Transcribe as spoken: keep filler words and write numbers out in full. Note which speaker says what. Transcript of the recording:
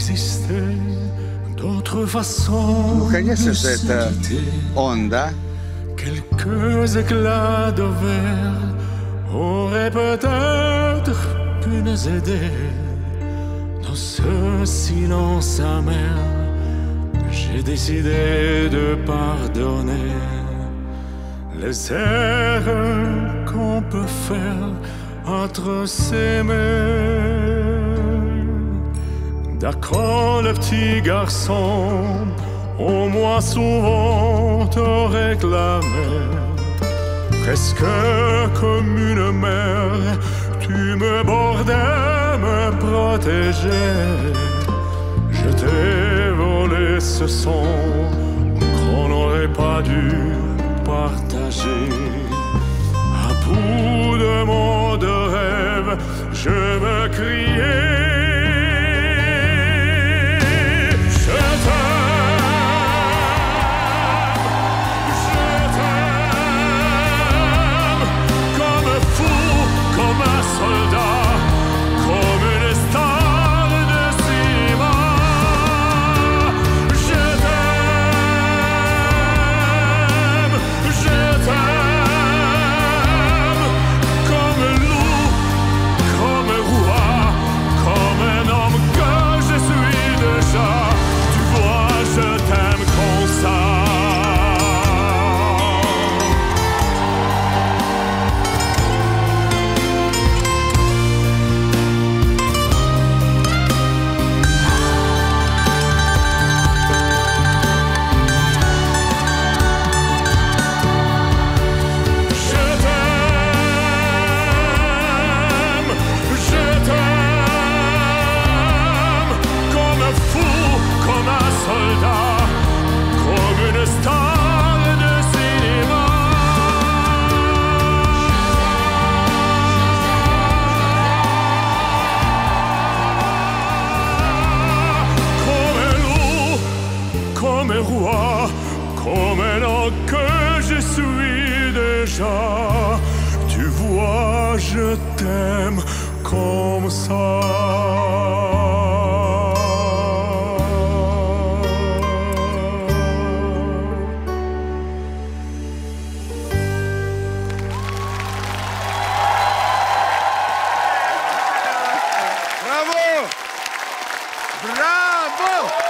Speaker 1: existait d'autres façons.
Speaker 2: Vous connaissez
Speaker 1: de
Speaker 2: cette
Speaker 1: se
Speaker 2: euh,
Speaker 1: quitter.
Speaker 2: Honda?
Speaker 1: Quelques éclats de verre auraient peut-être pu nous aider. Dans ce silence amer, j'ai décidé de pardonner les erreurs qu'on peut faire entre s'aimer. D'accord, le petit garçon, au moins souvent te réclamait, presque comme une mère, tu me bordais, me protégeais. Je t'ai volé ce son qu'on n'aurait pas dû partager. À bout de mots de rêve, je veux crier. Comme un roi, comme un homme que je suis déjà. Tu vois, je t'aime comme ça.
Speaker 2: Bravo! Bravo!